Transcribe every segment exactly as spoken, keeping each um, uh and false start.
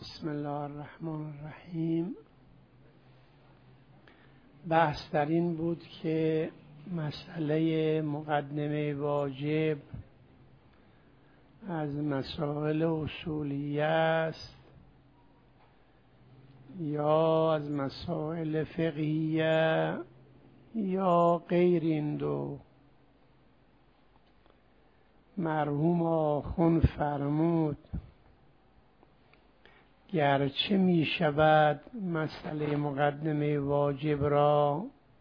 بسم الله الرحمن الرحیم. بحث در این بود که مسئله مقدمه واجب از مسائل اصولیه است یا از مسائل فقهیه یا غیر این دو. مرحوم آخوند فرمود گرچه می شود مسئله مقدمه واجب را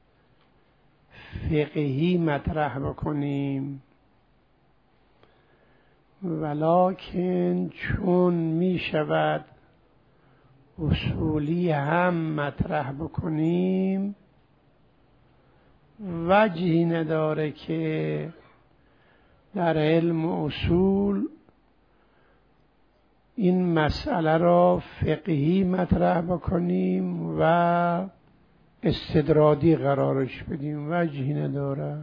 فقهی مطرح بکنیم، ولکن چون می شود اصولی هم مطرح بکنیم وجهی نداره که در علم اصول این مسئله را فقهی مطرح بکنیم و استدرادی قرارش بدیم، وجهی نداره.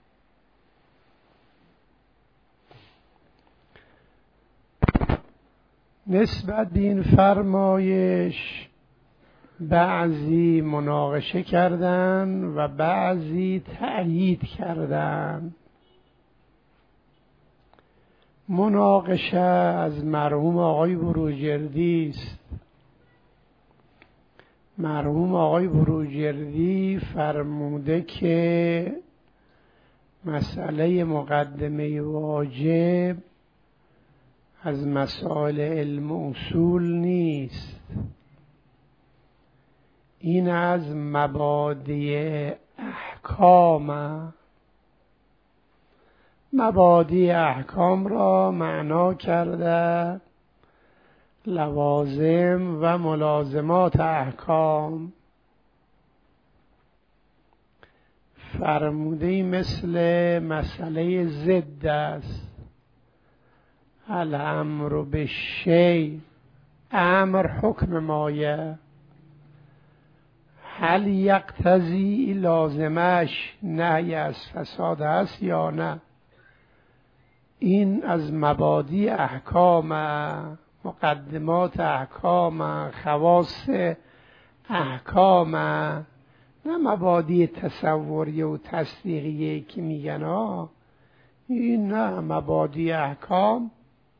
نسبت به این فرمایش بعضی مناقشه کردن و بعضی تأیید کردن. مناقشه از مرحوم آقای بروجردی است. مرحوم آقای بروجردی فرموده که مسئله مقدمه واجب از مسائل علم اصول نیست، این از مبادی احکام. مبادی احکام را معنا کرده لوازم و ملازمات احکام. فرموده مثل مسئله ضد است. الامر بالشیء، امر حکم مایه، هل یقتضی لازمش نهی از فساد است یا نه. این از مبادی احکام، مقدمات احکام، خواص احکام، نه مبادی تصوریه و تصدیقیه که میگن ها. این نه، مبادی احکام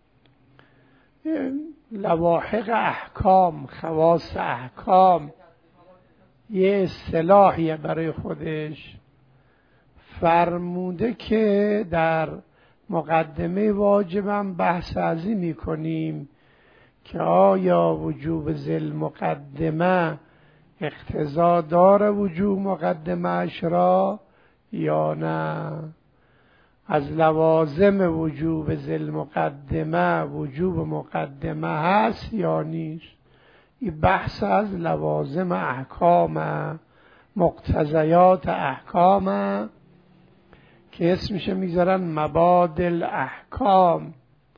لواحق احکام، خواص احکام، یه اصطلاحیه برای خودش. فرموده که در مقدمه واجبم بحث ازی میکنیم که آیا وجوب ذل مقدمه اقتضا داره وجوب مقدمه اش را یا نه. از لوازم وجوب ذل مقدمه وجوب مقدمه هست یا نیست. این بحث از لوازم احکام، مقتضیات احکام که اسمش میذارن مبادل احکام.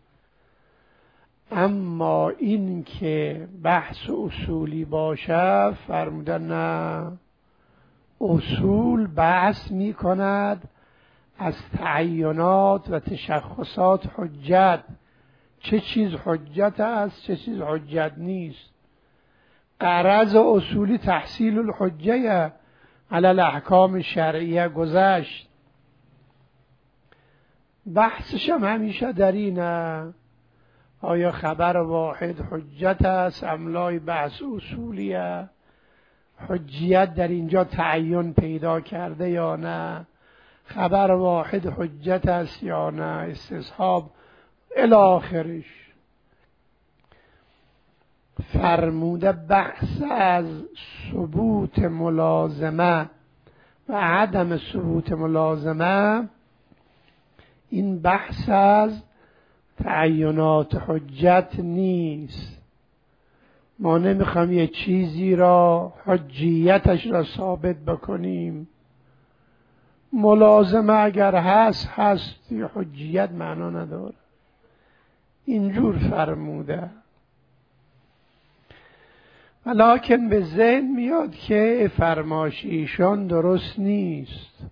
اما این که بحث اصولی باشه فرمودن نه، اصول بحث میکند از تعینات و تشخصات حجت، چه چیز حجت است چه چیز حجت نیست. غرض اصولی تحصیل الحجه علی الاحکام شرعیه گذشت. بحثش هم همیشه در اینه آیا خبر واحد حجت است املای بحث اصولیه، حجیت در اینجا تعین پیدا کرده یا نه، خبر واحد حجت است یا نه، استصحاب الی آخرش. فرموده بحث از ثبوت ملازمه و عدم ثبوت ملازمه، این بحث از تعینات حجت نیست. ما نمیخوام یه چیزی را حجیتش را ثابت بکنیم. ملازمه اگر هست هست، یه حجیت معنا نداره. اینجور فرموده. ولیکن به ذهن میاد که فرمایش ایشان درست نیست.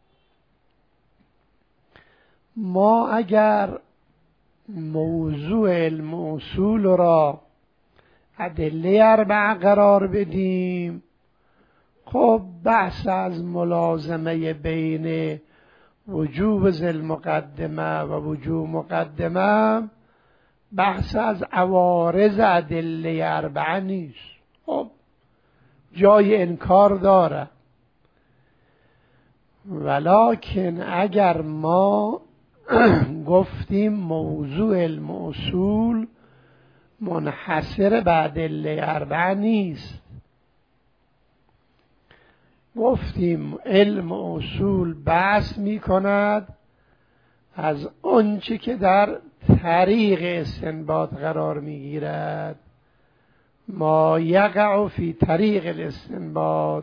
ما اگر موضوع علم اصول را ادله اربعه قرار بدیم، خب بحث از ملازمه بین وجوب ذی مقدمه و وجوب مقدمه بحث از عوارض ادله اربعه نیست، خب جای انکار داره. ولکن اگر ما گفتیم موضوع علم اصول منحصر به ادله اربعه نیست، گفتیم علم اصول بحث می کند از آنچه که در طریق استنباط قرار می گیرد، ما یقع فی طریق الاستنباط،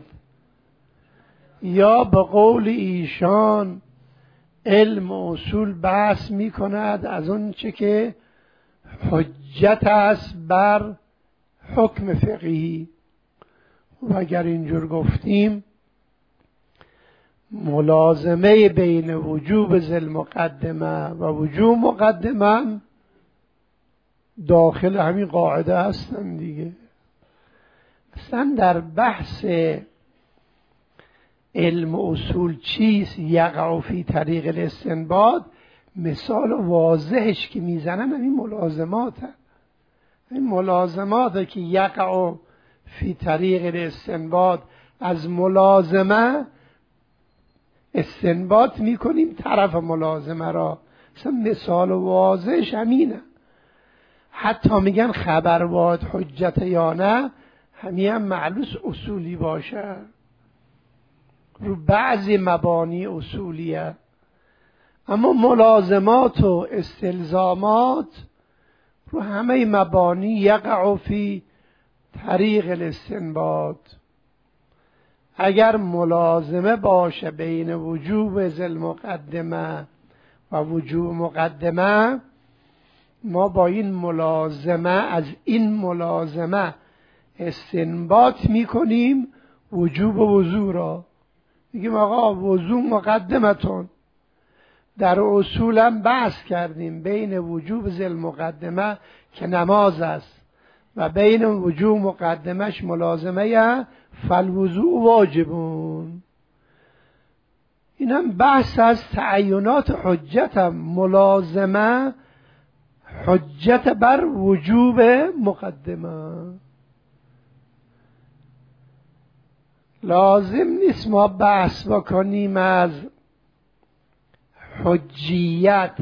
یا به قول ایشان علم اصول بحث می کند از آنچه که حجت است بر حکم فقهی. و اگر اینجور گفتیم ملازمه بین وجوب ذی المقدمه و وجوب مقدمه داخل همین قاعده هستن دیگه. اصلا در بحث علم اصول چیست یقع فی طریق الاستنباط، مثال واضحش که میزنن همین ملازمات هست. این ملازمات که یقع فی طریق الاستنباط، از ملازمه استنباط میکنیم طرف ملازمه را، مثلا مثال واضحش همینه. حتی میگن خبر واحد حجت یا نه، همین هم معلوس اصولی باشه، رو بعضی مبانی اصولیه، اما ملازمات و استلزامات رو همه مبانی یقع فی طریق الاستنباط. اگر ملازمه باشه بین وجوب ذی المقدمه و وجوب مقدمه، ما با این ملازمه از این ملازمه استنباط میکنیم وجوب وضو را. میگیم آقا وضو مقدمتون. در اصولم بحث کردیم بین وجوب ذی المقدمه که نماز است و بین وجوب مقدمش ملازمه فالوضوء واجبون. این هم بحث از تعینات حجت هم. ملازمه حجت بر وجوب مقدمه. لازم نیست ما بحث بکنیم از حجیت.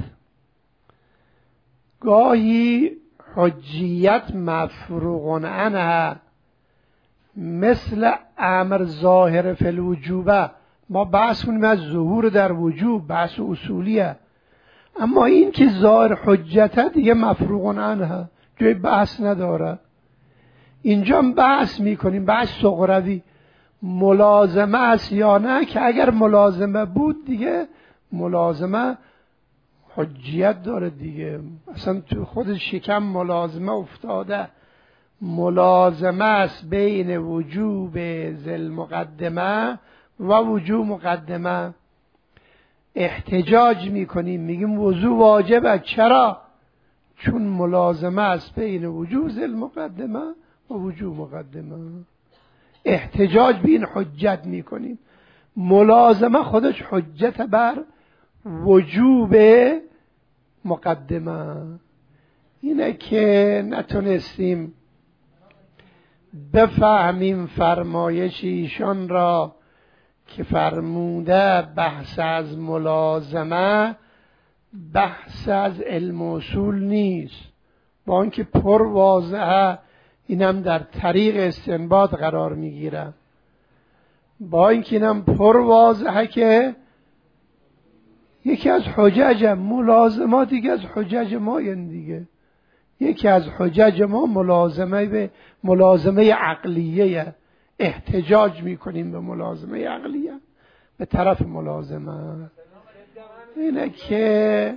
گاهی حجیت مفروغ عنها، مثل امر ظاهر فی الوجوبه، ما بحث کنیم از ظهور در وجوب، بحث اصولیه. اما این که ظاهر حجته دیگه مفروغ عنها، جای بحث نداره. اینجا بحث میکنیم بحث صغروی، ملازمه است یا نه، که اگر ملازمه بود دیگه ملازمه حجیت داره دیگه، اصلا تو خود شکم ملازمه افتاده. ملازمه است بین وجوب ذی المقدمه و وجوب مقدمه. احتجاج میکنیم میگیم وضو واجبه. چرا؟ چون ملازمه است بین وجوب ذی المقدمه و وجوب مقدمه. احتجاج به این حجت میکنیم. ملازمه خودش حجت بر وجوب مقدمه. اینه که نتونستیم بفهمیم فرمایش ایشان را که فرموده بحث از ملازمه بحث از علم اصول نیست، با اینکه پر واضحه اینم در طریق استنباط قرار میگیره، با اینکه اینم پر واضحه که یکی از حجج ملازمات دیگه از حجج ما این دیگه یکی از حجج ما ملازمه به ملازمه عقلیه، احتجاج میکنیم به ملازمه عقلیه به طرف ملازمه. اینه که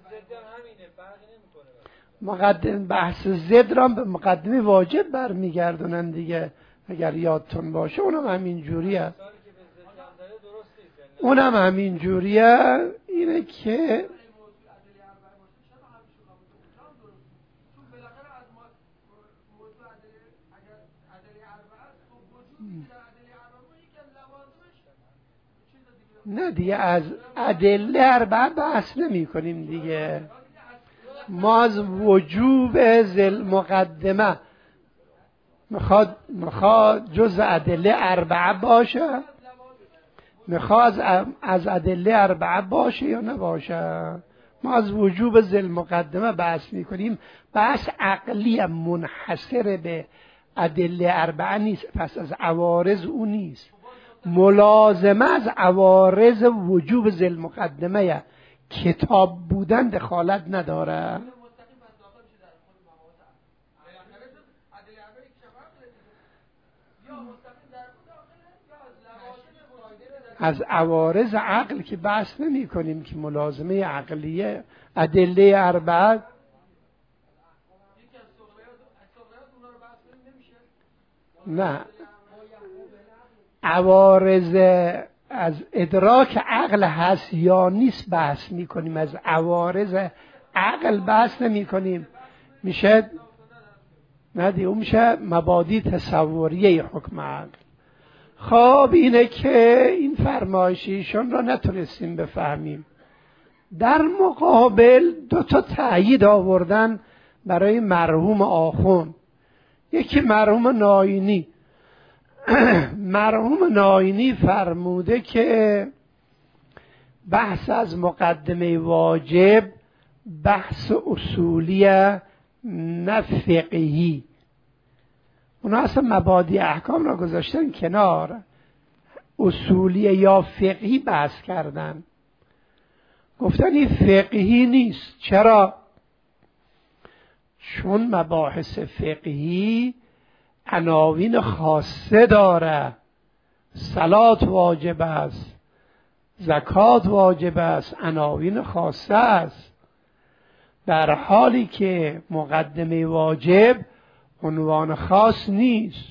مقدم بحث ضد را به مقدمه واجب برمیگردونن دیگه، اگر یادتون باشه اونم همین جوریه اونم همین جوریه. اینه که نه دیگه از ادله اربعه بحث نمی کنیم دیگه. ما از وجوب ذل مقدمه میخواد میخواد جز ادله اربعه باشه، میخواد از از ادله اربعه باشه یا نباشه. ما از وجوب ذل مقدمه بحث میکنیم. بحث عقلی منحصر به ادله اربعه نیست، پس از عوارض اون نیست. ملازمه از عوارض وجوب ذل مقدمه کتاب بودن دخالت نداره. از عوارض عقل که بحث نمی کنیم که ملازمه عقلیه ادله اربعه. نه، عوارض از ادراک عقل هست یا نیست بحث می کنیم، از عوارض عقل بحث نمی کنیم. میشه نه دیگه، اون میشه مبادی تصوریه حکم عقل. خب اینه که این فرمایشیشون را نتونستیم بفهمیم. در مقابل دو تا تأیید آوردن برای مرحوم آخوند. یکی مرحوم ناینی. مرحوم ناینی فرموده که بحث از مقدمه واجب بحث اصولی نه فقهی. اونا اصلا مبادی احکام را گذاشتن کنار، اصولی یا فقهی بحث کردن. گفتن این فقهی نیست. چرا؟ چون مباحث فقهی عناوین خاصه داره. صلات واجب است، زکات واجب است، عناوین خاصه است، در حالی که مقدمه واجب عنوان خاص نیست.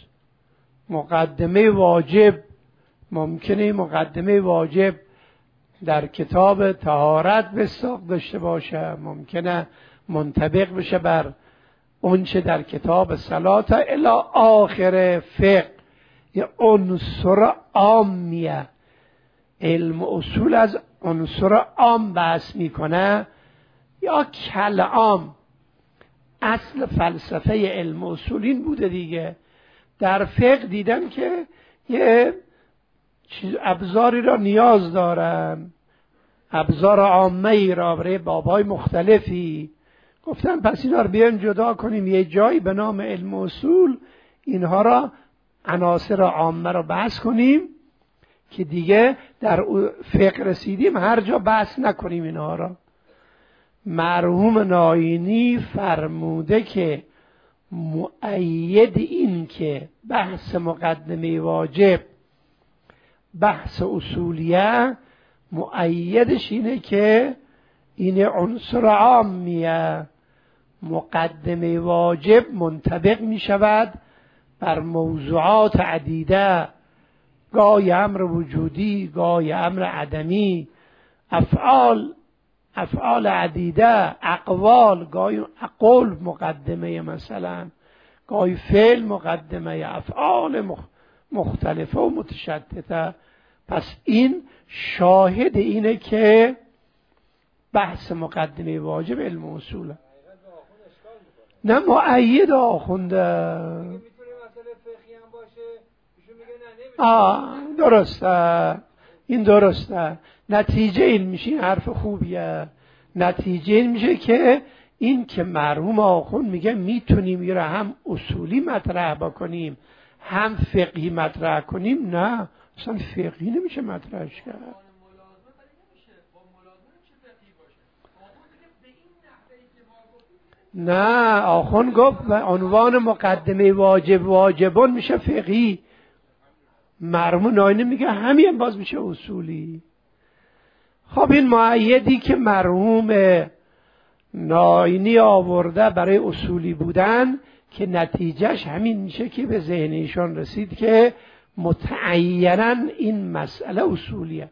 مقدمه واجب ممکنه مقدمه واجب در کتاب طهارت بساق داشته باشه، ممکنه منطبق بشه بر اونچه در کتاب صلات الی آخر فقه. یه عنصر عامیه. علم اصول از عنصر عام بحث میکنه یا کلام. اصل فلسفه علم اصول این بوده دیگه. در فقه دیدن که یه چیز ابزاری را نیاز دارن، ابزار عامه ای را برای بابای مختلفی. گفتن پس اینا رو بیایم جدا کنیم یه جایی به نام علم اصول، اینها را عناصر عامه را بحث کنیم که دیگه در فقه رسیدیم هر جا بحث نکنیم اینها را. مرحوم ناینی فرموده که مؤید این که بحث مقدمه واجب بحث اصولیه، مؤیدش اینه که این عنصر عامیه. مقدمه واجب منطبق می شود بر موضوعات عدیده، گاهی امر وجودی، گاهی امر عدمی، افعال افعال عدیده، اقوال، گاهی قول مقدمه، مثلا گاهی فعل مقدمه، افعال مختلفه و متشدده. پس این شاهد اینه که بحث مقدمه واجب علم اصوله. نه مؤید آخونده. آه درسته، این درسته. نتیجه این میشه، این حرف خوبیه. نتیجه این میشه که این که مرحوم آخوند میگه میتونیم یه هم اصولی مطرح بکنیم هم فقهی مطرح کنیم. نه، اصلا فقهی نمیشه مطرحش کرد. نه، آخوند گفت به عنوان مقدمه واجب واجبون میشه فقهی. مرحوم ناینی میگه همین باز میشه اصولی. خب این مؤیدی که مرحوم ناینی آورده برای اصولی بودن که نتیجهش همین میشه که به ذهن ایشان رسید که متعیناً این مسئله اصولیه.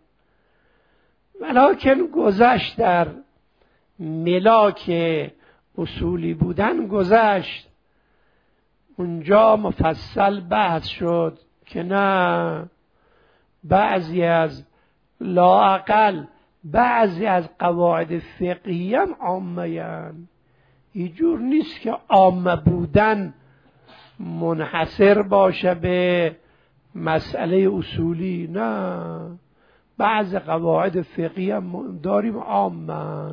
ولکن گذشت در ملاک اصولی بودن گذشت، اونجا مفصل بحث شد که نه، بعضی از لااقل بعضی از قواعد فقهی هم عامه هستند. اینجور نیست که عامه بودن منحصر باشه به مسئله اصولی، نه، بعض قواعد فقهی هم داریم عامه.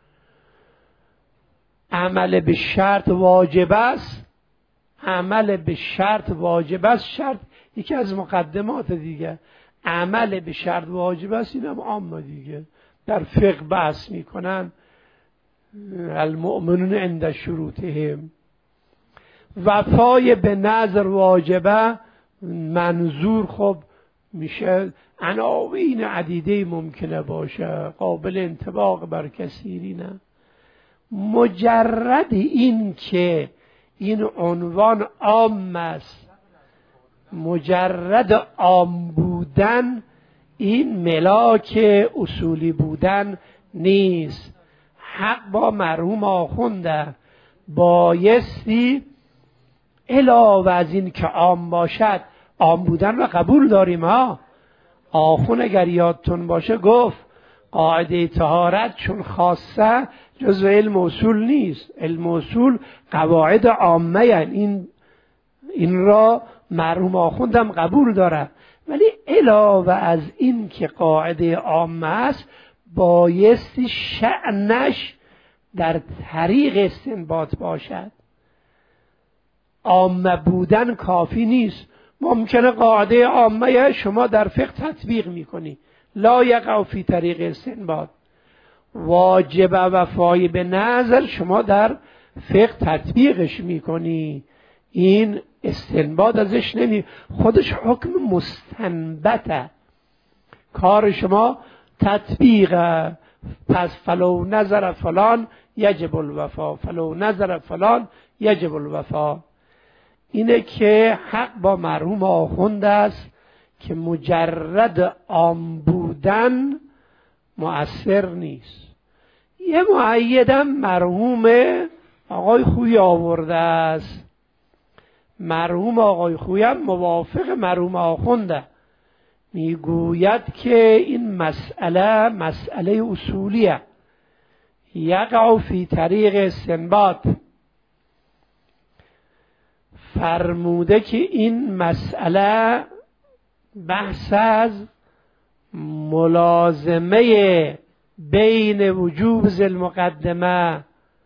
عمل به شرط واجب است، عمل به شرط واجب است، شرط یکی از مقدمات دیگه، عمل به شرط واجب است، این هم عامه دیگه. در فقه بحث میکنن المؤمنون عند شروطهم. وفای به نظر واجبه، منظور خب میشه عناوین عدیده ممکنه باشه، قابل انطباق بر کثیری نه. مجرد این که این عنوان عام است، مجرد عام بودن این ملاک اصولی بودن نیست. حق با مرحوم آخونده بایستی علاوه از این که عام باشد، عام بودن رو قبول داریم ها. آخون اگر یادتون باشه گفت قاعده طهارت چون خاصه جزو علم اصول نیست، علم اصول قواعد عامه هستند. این این را مرحوم آخوندم قبول داره، ولی علاوه از این که قاعده عامه است بایستی شأنش در طریق استنباط باشد. عامه بودن کافی نیست. ممکنه قاعده عامه شما در فقه تطبیق میکنی، لا یقع فی طریق استنباط. واجب وفای به نظر شما در فقه تطبیقش میکنی، این استنباط ازش نمی، خودش حکم مستنبطه، کار شما تطبیقه. پس فلو نظر فلان یجب الوفا، فلو نظر فلان یجب الوفا. اینه که حق با مرحوم آخوند است که مجرد عام بودن مؤثر نیست. یه مؤیدم مرحوم آقای خویی آورده است. مرحوم آقای خویی هم موافق مرحوم آخونده، میگوید که این مسئله مسئله اصولیه، یقع فی طریق استنباط. فرموده که این مسئله بحث از ملازمه بین وجوب ذی المقدمه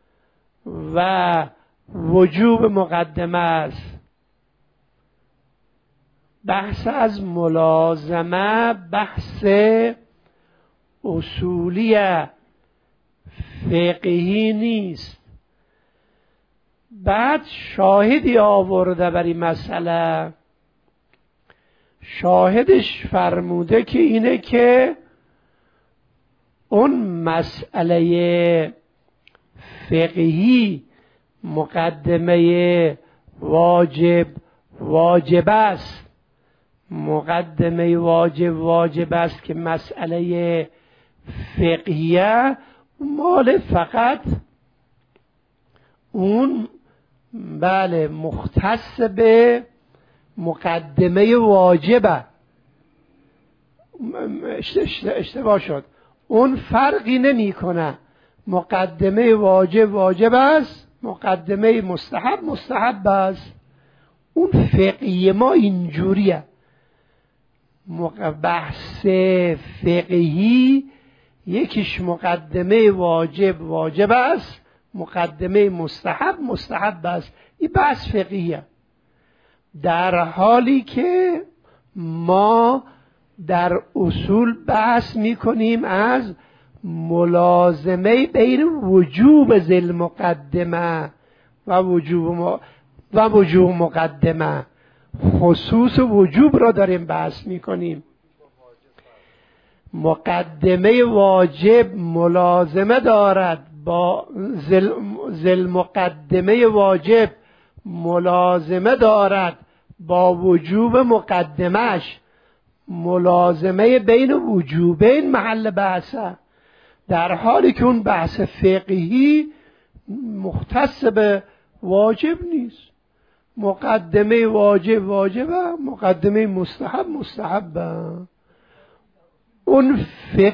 و وجوب مقدمه است. بحث از ملازمه بحث اصولی فقهی نیست. بعد شاهدی آورده بر این مسئله، شاهدش فرموده که اینه که اون مسئله فقهی مقدمه واجب واجب است، مقدمه واجب واجب است که مسئله فقهیه مال فقط اون بله مختص به مقدمه واجبه. اشتباه شد، اون فرقی نمی کنه. مقدمه واجب واجب است، مقدمه مستحب مستحب است. اون فقهی ما اینجوریه. بحث فقهی یکیش مقدمه واجب واجب است، مقدمه مستحب مستحب است. این بحث فقهیه. در حالی که ما در اصول بحث میکنیم از ملازمه بین وجوب ذی المقدمه و وجوب م... و وجوب مقدمه، خصوص وجوب را داریم بحث میکنیم. مقدمه واجب ملازمه دارد با ذی المقدمه واجب ملازمه دارد با وجوب مقدمش. ملازمه بین وجوبین محل بحثه، در حالی که اون بحث فقهی مختص به واجب نیست. مقدمه واجب واجبه، مقدمه مستحب مستحبه. اون فقه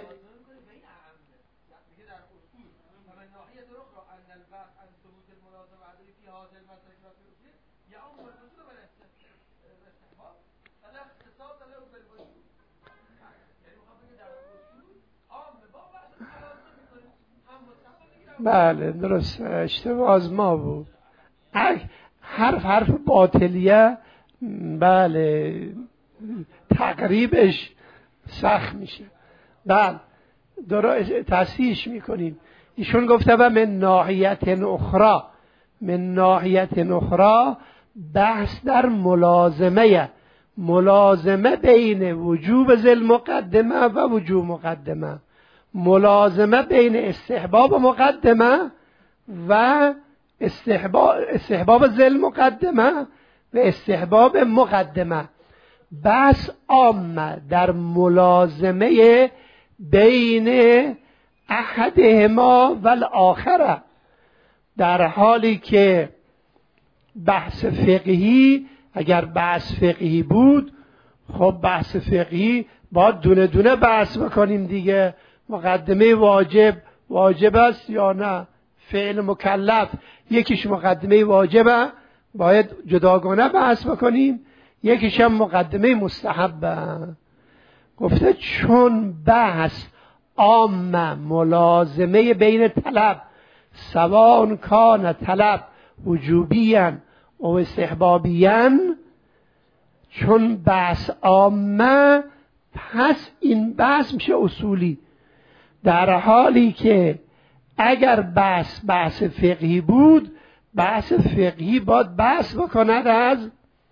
بله درست، اشتباه از ما بود. حرف حرف باطلیه بله تقریبش سخت میشه. بله درست تصحیحش میکنیم. ایشون گفته و من ناحیت اخرى، من ناحیت اخرى بحث در ملازمه، ملازمه بین وجوب ذل مقدمه و وجوب مقدمه، ملازمه بین استحباب مقدمه و استحباب استحباب ذل مقدمه و استحباب مقدمه. بس عامه در ملازمه بین احدهما و الاخره، در حالی که بحث فقهی اگر بحث فقهی بود خب بحث فقهی باید دونه دونه بحث بکنیم دیگه. مقدمه واجب واجب است یا نه، فعل مکلف یکیش مقدمه واجبه باید جداگانه بحث بکنیم، یکیش هم مقدمه مستحبه. گفته چون بحث عامه ملازمه بین طلب سواء کان طلب وجوبیاً او استحبابیاً، چون بحث عامه پس این بحث میشه اصولی، در حالی که اگر بحث بحث فقهی بود بحث فقهی باید بحث بکند از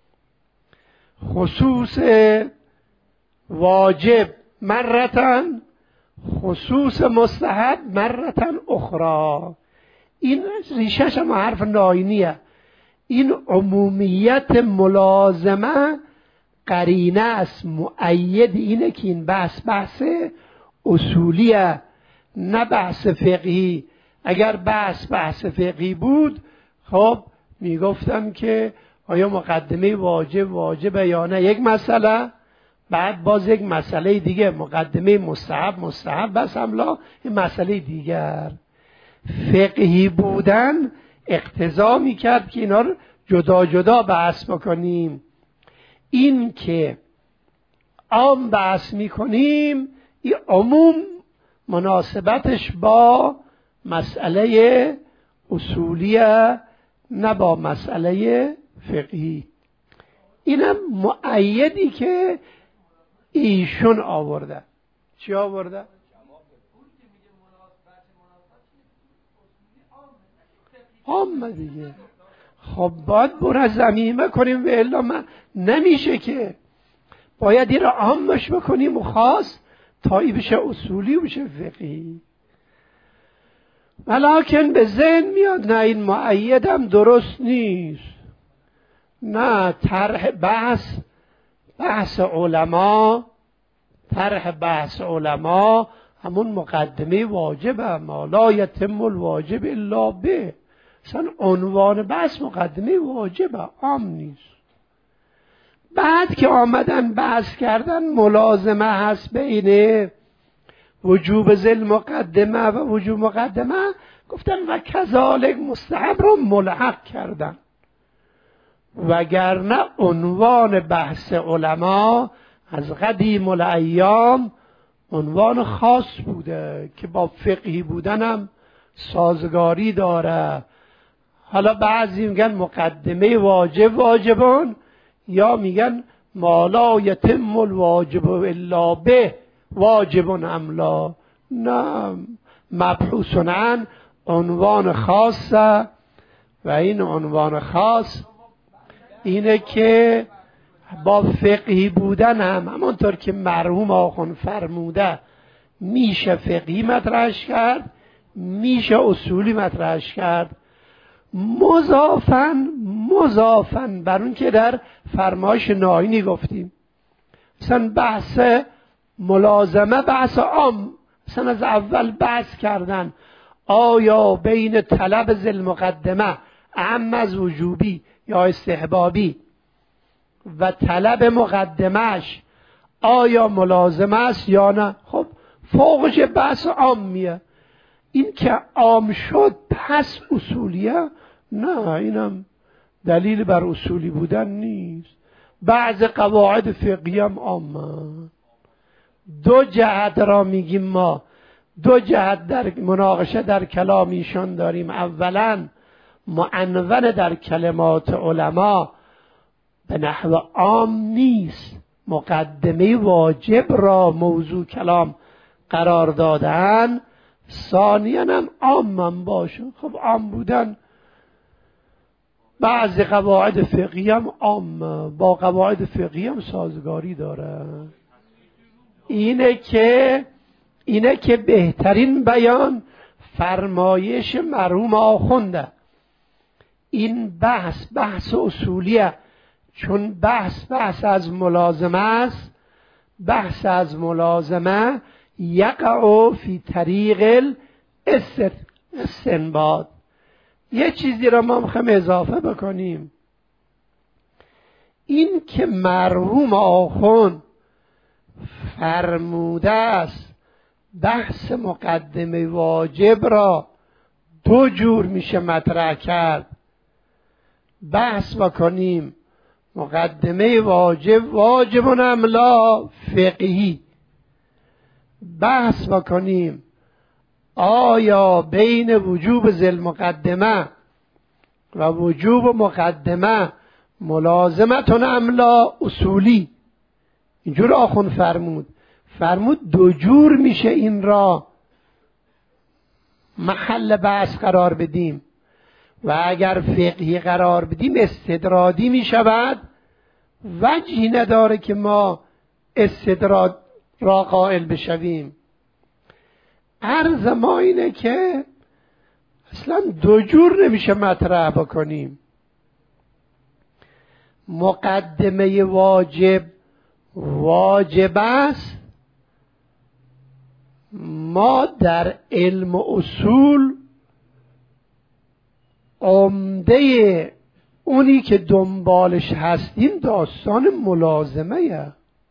خصوص واجب مرتن، خصوص مستحب مرتن اخرى. این ریشش هم حرف ناینیه. این عمومیت ملازمه قرینه است، مؤید اینه که این بحث بحث اصولیه نه بحث فقهی. اگر بحث بحث فقهی بود خب میگفتم که آیا مقدمه واجب واجبه یا نه یک مسئله، بعد باز یک مسئله دیگه مقدمه مستحب مستحب بس املا این مسئله دیگر. فقهی بودن اقتضا میکرد که اینا رو جدا جدا بحث بکنیم. این که عام بحث میکنیم این عموم مناسبتش با مسئله اصولیه نه با مسئله فقهی. اینم مؤیدی که ایشون آورده. چی آورده؟ عامه دیگه. خب باید برو زمینه کنیم و الا من نمیشه که باید این را عامش بکنیم و خاص تا ای بشه اصولی و بشه فقهی. ولیکن به ذهن میاد نه این مؤیدم درست نیست، نه طرح بحث بحث علما، طرح بحث علما همون مقدمه واجبه، ما لا یتم الواجب الا به. اصلا عنوان بحث مقدمه واجبه، عام نیست. بعد که آمدن بحث کردن ملازمه هست بین وجوب ذل مقدمه و وجوب مقدمه، گفتن و کذالک مستحب رو ملحق کردن، وگرنه عنوان بحث علما از قدیم الایام عنوان خاص بوده که با فقهی بودنم سازگاری داره. حالا بعضی میگن مقدمه واجب واجبان، یا میگن ما لا یتم الواجب الا به واجب املا. نه، مبحوث عن عنوان خاصه و این عنوان خاص اینه که با فقهی بودن هم همانطور که مرحوم آخوند فرموده میشه فقهی مطرحش کرد، میشه اصولی مطرحش کرد، مضافن مضافن بر اون که در فرمایش ناینی گفتیم. مثلا بحث ملازمه بحث عام، مثلا از اول بحث کردن آیا بین طلب ذل مقدمه اهم از وجوبی یا استحبابی و طلب مقدمش آیا ملازم است یا نه، خب فوقش بحث عامیه. این که عام شد پس اصولیه؟ نه، اینم دلیل بر اصولی بودن نیست. بعض قواعد فقهی هم عامه. دو جهت را میگیم ما، دو جهت در مناقشه در کلام ایشان داریم. اولا معنون در کلمات علما به نحو عام نیست، مقدمه واجب را موضوع کلام قرار دادن. ثانیاً هم عام هم باشه. خب عام بودن بعضی قواعد فقهی هم عام با قواعد فقهی هم سازگاری داره. اینه که اینه که بهترین بیان فرمایش مرحوم آخونده. این بحث بحث اصولیه، چون بحث بحث از ملازمه است. بحث از ملازمه یقع فی طریق الاستنباط. یه چیزی را ما میخوایم اضافه بکنیم، این که مرحوم آخوند فرموده است بحث مقدمه واجب را دو جور میشه مطرح کرد. بحث بکنیم مقدمه واجب واجب املا فقهی، بحث بکنیم آیا بین وجوب ذل مقدمه و وجوب مقدمه ملازمتون املا اصولی. اینجور آخوند فرمود فرمود دو جور میشه این را محل بحث قرار بدیم و اگر فقهی قرار بدیم استدرادی میشود. وجهی نداره که ما استدراد را قائل بشویم. عرض ما اینه که اصلا دو جور نمیشه مطرح بکنیم. مقدمه واجب واجب است. ما در علم و اصول عمده اونی که دنبالش هستیم داستان ملازمه.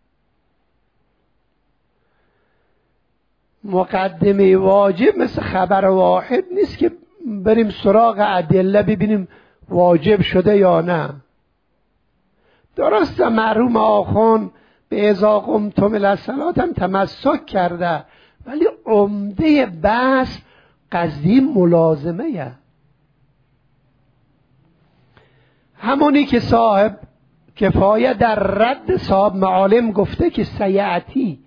مقدمه واجب مثل خبر واحد نیست که بریم سراغ ادله ببینیم واجب شده یا نه. درسته مرحوم آخوند به اذا قمتم الی الصلاة هم تمسک کرده، ولی عمده بحث قضیه ملازمه. همونی که صاحب کفایه در رد صاحب معالم گفته که سیعتی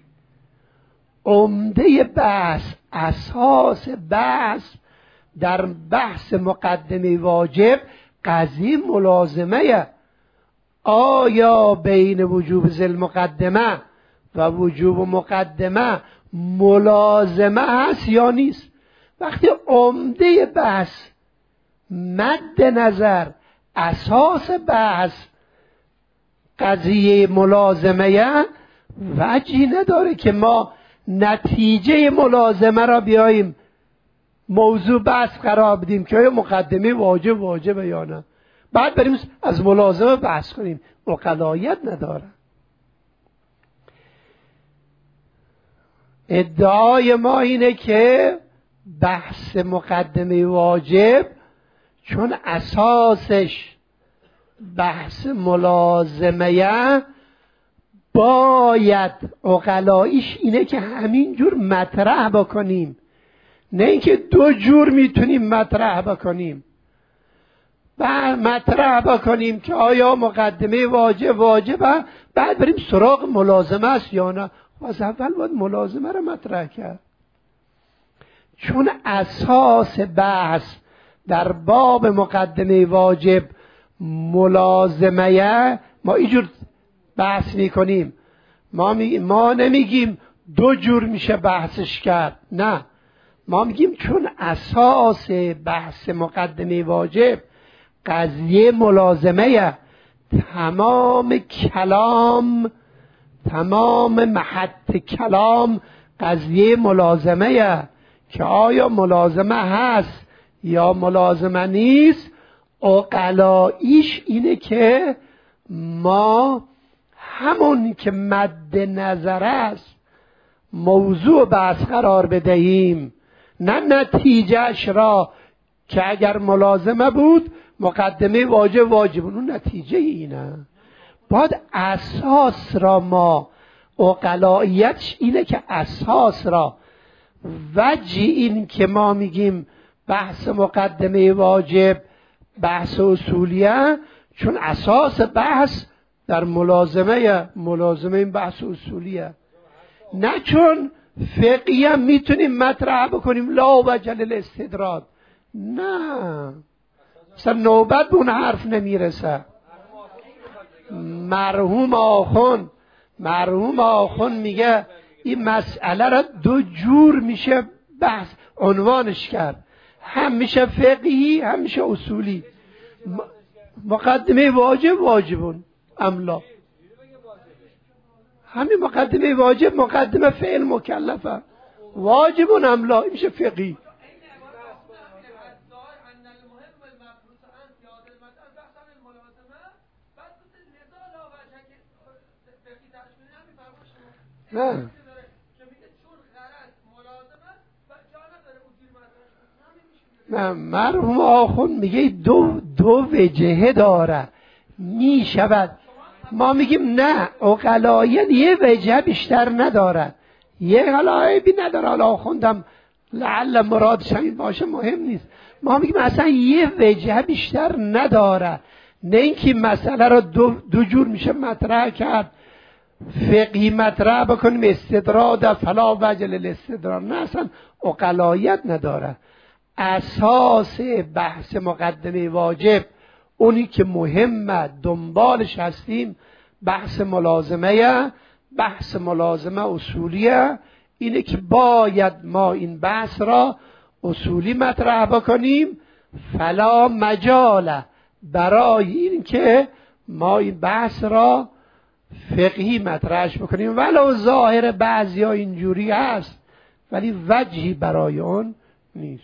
عمده بحث، اساس بحث در بحث مقدمه واجب قضیه ملازمه. آیا بین وجوب ذل مقدمه و وجوب مقدمه ملازمه هست یا نیست؟ وقتی عمده بحث مد نظر اساس بحث قضیه ملازمه، وجهی نداره که ما نتیجه ملازمه را بیاییم موضوع بحث قرار بدیم که آیا مقدمه واجب واجبه یا نه، بعد بریم از ملازمه بحث کنیم. عقلایت نداره. ادعای ما اینه که بحث مقدمه واجب چون اساسش بحث ملازمه باید عقلاییش اینه که همینجور مطرح بکنیم، نه اینکه دو جور میتونیم مطرح بکنیم. بعد مطرح بکنیم که آیا مقدمه واجب واجبه، بعد بریم سراغ ملازمه است یا نه. از اول باید ملازمه رو مطرح کرد، چون اساس بحث در باب مقدمه واجب ملازمه. ما اینجور بحث میکنیم، ما, می... ما نمیگیم دو جور میشه بحثش کرد، نه، ما میگیم چون اساس بحث مقدمه واجب قضیه ملازمه، تمام کلام تمام محط کلام قضیه ملازمه که آیا ملازمه هست یا ملازمه نیست. عقلاییش اینه که ما همون که مد نظر است موضوع بحث قرار بدهیم، نه نتیجهش را که اگر ملازمه بود مقدمه واجب واجب، اون نتیجه اینه. باید اساس را ما، عقلاییت اینه که اساس را، وجه این که ما میگیم بحث مقدمه واجب بحث اصولیه، چون اساس بحث در ملازمه ملازمه این بحث اصولیه، نه چون فقهی هم میتونیم مطرح بکنیم لا وجه الاستدراج. نه، مثلا نوبت به اون حرف نمیرسه. مرحوم آخون مرحوم آخون میگه این مسئله را دو جور میشه بحث عنوانش کرد، هم میشه فقهی هم میشه اصولی. مقدمه واجب واجبون املا، همین مقدمه واجب مقدمه فعل مکلفه، واجبون املا، این میشه فقهی. نه نه مرحوم آخون میگه دو دو وجهه داره میشود. ما میگیم نه، عقلاییت یه وجه بیشتر نداره، یه غلایبی نداره. حالا آخوندم لعل مرادش همین باشه مهم نیست. ما میگیم اصلا یه وجه بیشتر نداره، نه اینکه مسئله را دو, دو جور میشه مطرح کرد، فقهی مطرح بکنیم استدراج فلا وجه للاستدراج، نه اصلا عقلاییت نداره. اساس بحث مقدمه واجب اونی که مهمه دنبالش هستیم بحث ملازمه، بحث ملازمه اصولیه، اینه که باید ما این بحث را اصولی مطرح بکنیم، فلا مجال برای این که ما این بحث را فقهی مطرحش بکنیم، ولو ظاهر بعضی ها اینجوری هست ولی وجهی برای اون نیست.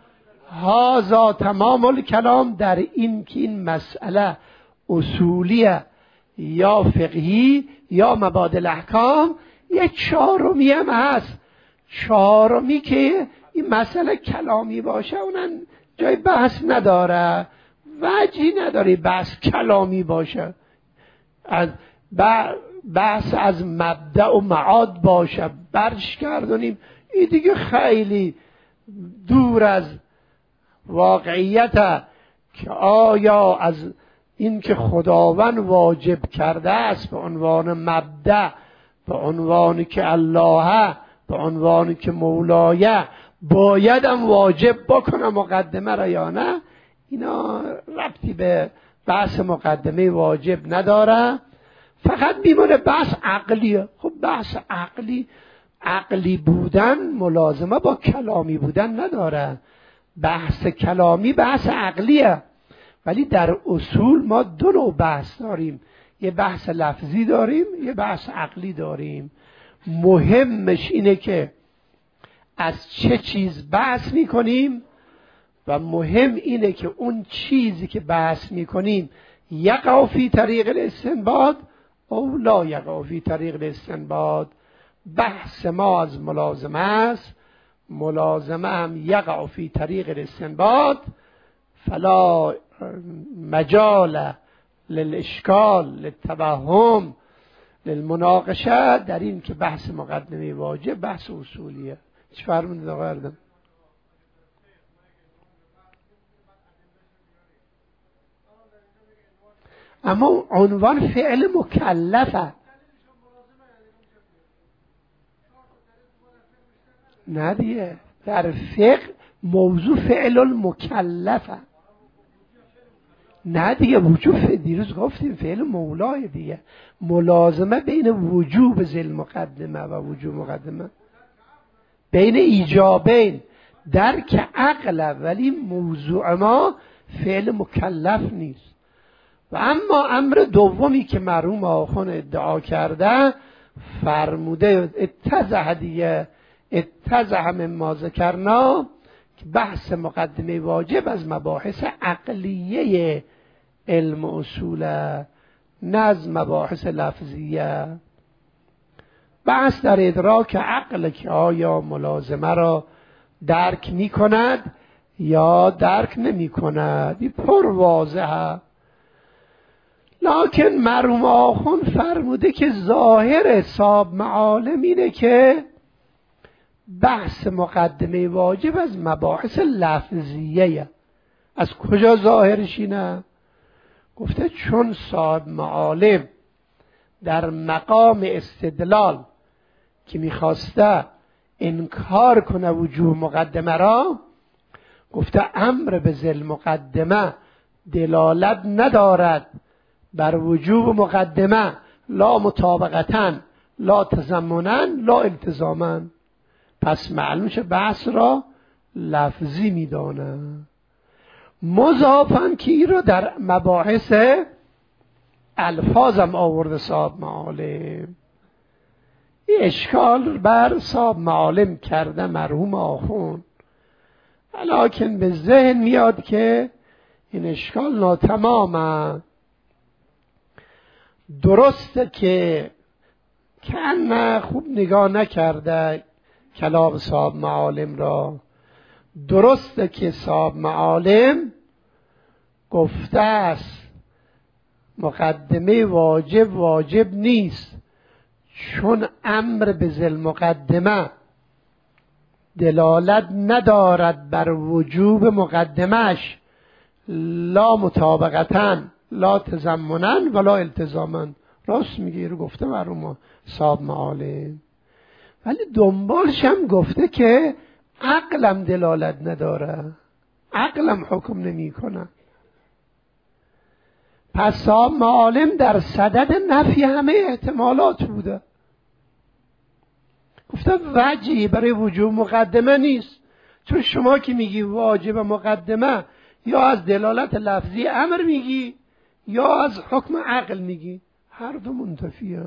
هازا تمام الکلام در این که این مسئله اصولیه یا فقهی یا مبادل احکام. یک چهارمی هم هست، چهارمی که این مسئله کلامی باشه اونن جای بحث نداره، وجهی نداره بحث کلامی باشه، از بحث از مبدأ و معاد باشه برش کردونیم، این دیگه خیلی دور از واقعیت که آیا از این که خداوند واجب کرده است به عنوان مبدأ، به عنوان که الله، به عنوان که مولایه بایدم واجب بکنم مقدمه را یا نه، اینا ربطی به بحث مقدمه واجب نداره، فقط میمونه بحث عقلیه. خب بحث عقلی عقلی بودن ملازمه با کلامی بودن نداره، بحث کلامی بحث عقلیه، ولی در اصول ما دو نوع بحث داریم، یه بحث لفظی داریم یه بحث عقلی داریم. مهمش اینه که از چه چیز بحث میکنیم و مهم اینه که اون چیزی که بحث میکنیم یقع فی طریق الاستنباط او لا یقع فی طریق الاستنباط. بحث ما از ملازمه است، ملازمه هم یقع فی طریق الاستنباط، فلا مجال للاشکال للتوهم للمناقشه در این که بحث مقدمه واجب بحث اصولیه. چی فرمودید آقای اردم؟ اما عنوان فعل مکلفه، نه دیگه در فقه موضوع فعل المکلفه، نه دیگه وجوب دیروز گفتیم فعل مولای دیگه، ملازمه بین وجوب ذل مقدمه و وجوب مقدمه، بین ایجابین درک عقل، ولی موضوع ما فعل مکلف نیست. و اما امر دومی که مرحوم آخون ادعا کرده فرموده اتضح دیگه اتضح مما ذکرنا که بحث مقدمه واجب از مباحث عقلیه علم اصول، نه از مباحث لفظیه. بحث در ادراک عقل که آیا ملازمه را درک می کند یا درک نمی کند، این پر واضحه. لکن مرحوم آخوند فرموده که ظاهر صاحب معالم اینه که بحث مقدمه واجب از مباحث لفظیه. از کجا ظاهرش اینه؟ گفته چون صاحب معالم در مقام استدلال که میخواسته انکار کنه وجوب مقدمه را، گفته امر به ذل مقدمه دلالت ندارد بر وجوب مقدمه، لا مطابقتاً لا تضمناً لا التزاماً. پس معلوم شه بحث را لفظی میدانه. مضافاً که این را در مباحث الفاظم آورده صاحب معالم. این اشکال بر صاحب معالم کرده مرحوم آخوند، لکن به ذهن میاد که این اشکال ناتمامه. درسته که کنه خوب نگاه نکرده کلام صاحب معالم را. درسته که صاحب معالم گفته است مقدمه واجب واجب نیست، چون امر به ذل مقدمه دلالت ندارد بر وجوب مقدمش، لا مطابقتاً لا تضمناً ولا التزاماً. راست میگه، رو گفته مرحوم صاحب معالم، ولی دنبالش هم گفته که عقلم دلالت نداره، عقلم حکم نمی کنه. پس صاحب معالم در صدد نفی همه احتمالات بوده. گفته وجهی برای وجوب مقدمه نیست، چون شما که میگی واجب مقدمه یا از دلالت لفظی امر میگی یا از حکم عقل میگی، هر دو منتفیه.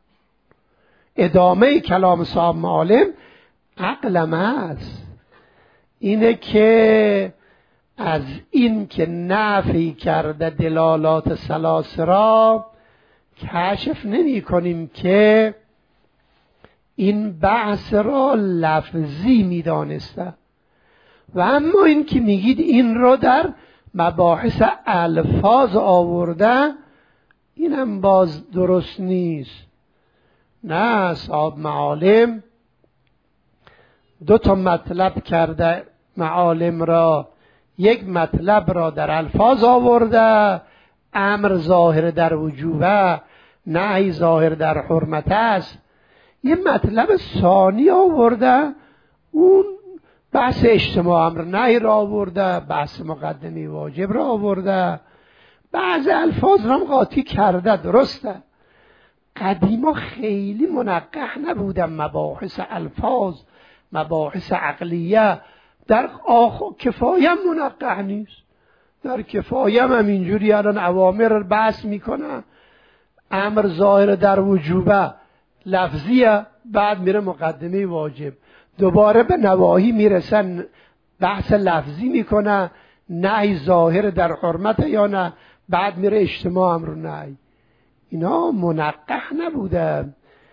ادامه کلام صاحب معالم عقلم است، اینه که از این که نفی کرده دلالات ثلاثه را کشف نمی کنیم که این بحث را لفظی می دانسته. و اما این که میگید این را در مباحث الفاظ آورده، اینم باز درست نیست. نه، صاحب معالم دو تا مطلب کرده معالم را. یک مطلب را در الفاظ آورده، امر ظاهر در وجوبه، نهی ظاهر در حرمت است. یه مطلب ثانی آورده، اون بحث اجتماع امر نهی را آورده، بحث مقدمه واجب را آورده، بعض الفاظ را هم قاطی کرده. درسته قدیما خیلی منقح نبودن مباحث الفاظ، مباحث عقلیه. در آخر کفایم منقح نیست، در کفایم هم اینجوری الان اوامر بحث میکنه، امر ظاهر در وجوبه لفظیه، بعد میره مقدمه واجب، دوباره به نواهی میرسن بحث لفظی میکنه، نهی ظاهر در حرمت یا نه، بعد میره اجتماع امر نهی. اینا منقح نبودن.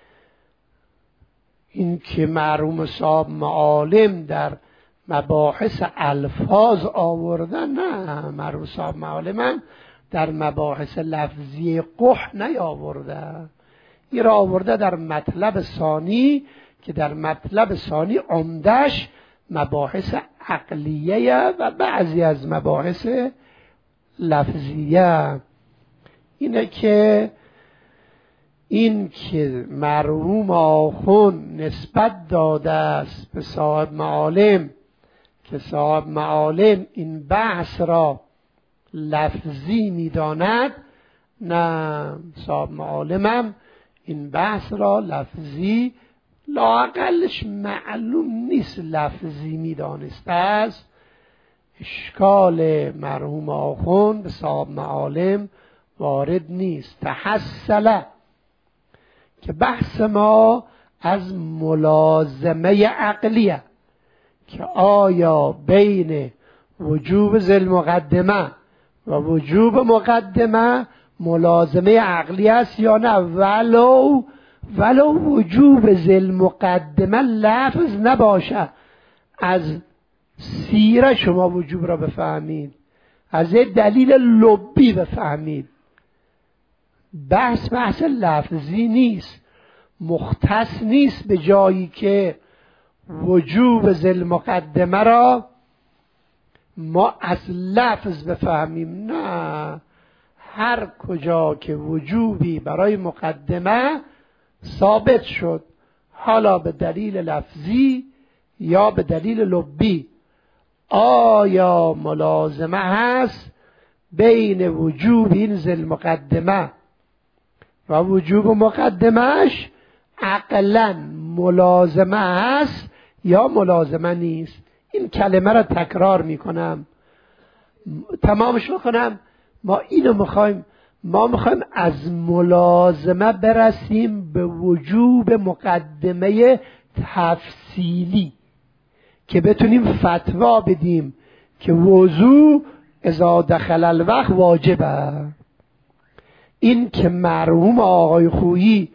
این که مرحوم صاحب معالم در مباحث الفاظ آوردن، نه، مرحوم صاحب معالم هم در مباحث لفظی قح نیاورده. این را آورده در مطلب ثانی که در مطلب ثانی عمدش مباحث عقلیه و بعضی از مباحث لفظیه. اینه که این که مرحوم آخوند نسبت داده است به صاحب معالم که صاحب معالم این بحث را لفظی می‌داند، نه، صاحب معالمم این بحث را لفظی لااقلش معلوم نیست لفظی می‌دانسته است. اشکال مرحوم آخوند به صاحب معالم وارد نیست. تحصل که بحث ما از ملازمه عقلیه که آیا بین وجوب ذی المقدمه و وجوب مقدمه ملازمه عقلی است یا نه، ولو ولو وجوب ذی المقدمه لفظ نباشه. از سیره شما وجوب را بفهمید، از یه دلیل لبی بفهمید. بحث بحث لفظی نیست، مختص نیست به جایی که وجوب ذی المقدمه را ما از لفظ بفهمیم. نه، هر کجا که وجوبی برای مقدمه ثابت شد، حالا به دلیل لفظی یا به دلیل لبی، آیا ملازمه هست بین وجوب این ذی المقدمه و وجوب مقدمش؟ عقلا ملازمه هست یا ملازمه نیست؟ این کلمه را تکرار میکنم، تمامش میکنم. ما اینو میخوایم، ما میخوایم از ملازمه برسیم به وجوب مقدمه تفصیلی که بتونیم فتوا بدیم که وضو اذا دخل الوقت واجبه. این که مرحوم آقای خویی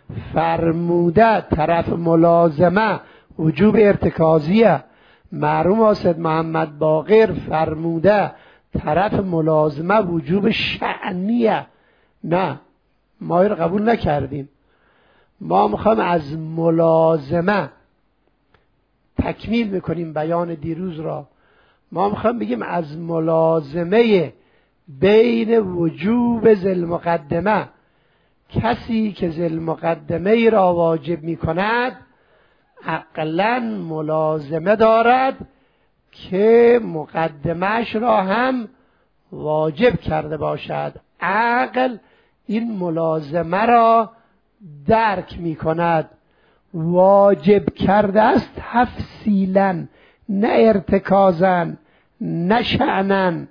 فرموده طرف ملازمه وجوب ارتکازیه، مرحوم آسد محمد باقر فرموده طرف ملازمه وجوب شأنیه، نه، ما این رو قبول نکردیم. ما میخوایم از ملازمه تکمیل میکنیم بیان دیروز را. ما میخوایم بگیم از ملازمه بین وجوب ذی المقدمه، کسی که ذی المقدمه ای را واجب میکند عقلا ملازمه دارد که مقدمهش را هم واجب کرده باشد. عقل این ملازمه را درک میکند. واجب کرده است تفصیلا، نه ارتکازا، نه شأنا.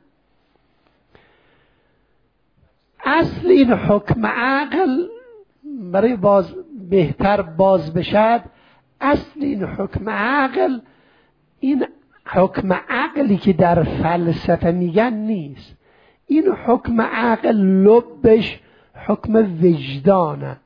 اصل این حکم عقل برای باز بهتر باز بشد، اصل این حکم عقل این حکم عقلی که در فلسفه میگن نیست. این حکم عقل لبش حکم وجدانه.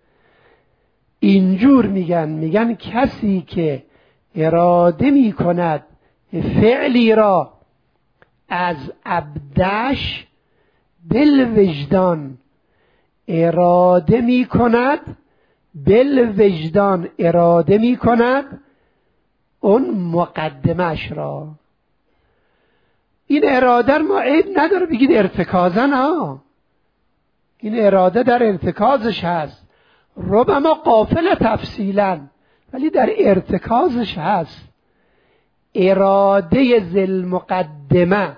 اینجور میگن، میگن کسی که اراده میکند فعلی را از عبدش دل وجدان اراده میکند، دل وجدان اراده میکند اون مقدمش را. این اراده ما عیب نداره بگید ارتکازن، ها، این اراده در ارتکازش هست، ربما قافل تفصیلا، ولی در ارتکازش هست. اراده ذی المقدمه،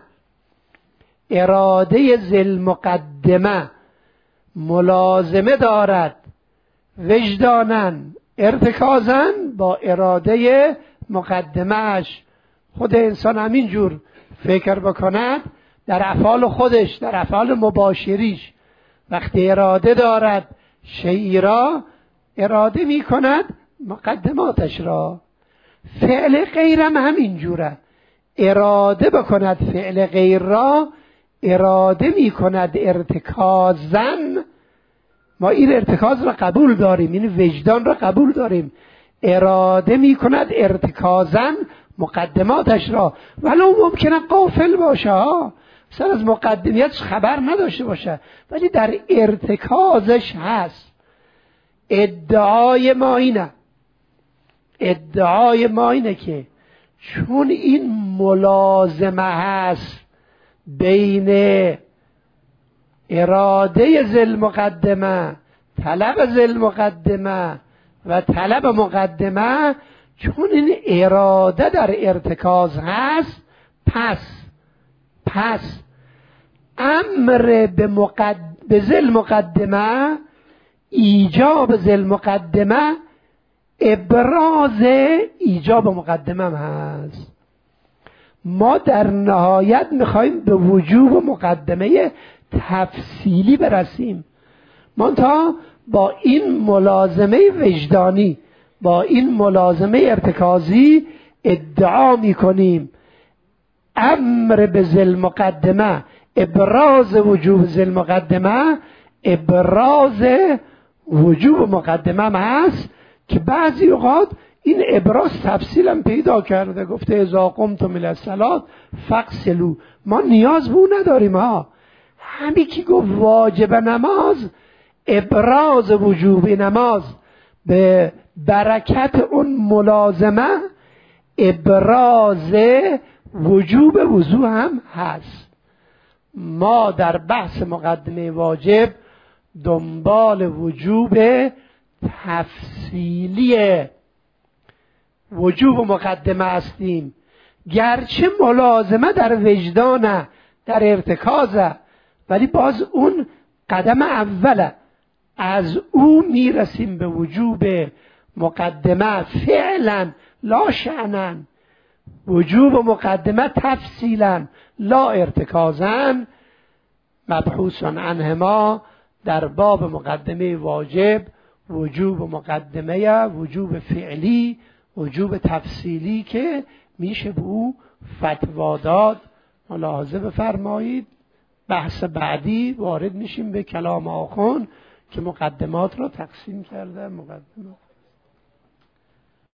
اراده ذی المقدمه ملازمه دارد وجدانن ارتکازن با اراده مقدمهش. خود انسان همین جور فکر بکند در افعال خودش، در افعال مباشریش، وقتی اراده دارد شیئی را اراده می کند مقدماتش را. فعل غیرم همین جوره، اراده بکند فعل غیر را اراده می کند ارتکازن. ما این ارتکاز را قبول داریم، این وجدان را قبول داریم. اراده می کند ارتکازن مقدماتش را، ولو ممکنه غافل باشه، ها، مثلا از مقدمیتش خبر نداشته باشه، ولی در ارتکازش هست. ادعای ما اینه، ادعای ما اینه که چون این ملازمه هست بین اراده ذی المقدمه، طلب ذی المقدمه و طلب مقدمه، چون این اراده در ارتکاز هست، پس پس امر به مقد... به ذی المقدمه، ایجاب ذی المقدمه ابراز ایجاب مقدمه هم هست. ما در نهایت میخوایم به وجوب مقدمه تفصیلی برسیم. منتها با این ملازمه وجدانی، با این ملازمه ارتکازی ادعا میکنیم امر به ذل مقدمه، ابراز وجوب ذل مقدمه ابراز وجوب مقدمه هم هست که بعضی اوقات این ابراز تفصیلا پیدا کرده. گفته اذا قمتم الی الصلاة فاغسلوا، ما نیاز به اون نداریم ها. همین که گفت واجب نماز، ابراز وجوب نماز به برکت اون ملازمه ابراز وجوب وضو هم هست. ما در بحث مقدمه واجب دنبال وجوب تفصیلی وجوب مقدمه هستیم، گرچه ملازمه در وجدانه، در ارتکازه، ولی باز اون قدم اوله. از او میرسیم به وجوب مقدمه فعلا لا شأنا، وجوب مقدمه تفصیلا لا ارتکازا، مبحوث عنهما در باب مقدمه واجب وجوب مقدمه، وجوب فعلی، وجوب تفصیلی که میشه به او فتوا داد. ملاحظه بفرمایید بحث بعدی وارد میشیم به کلام آخوند که مقدمات را تقسیم کرده. مقدمات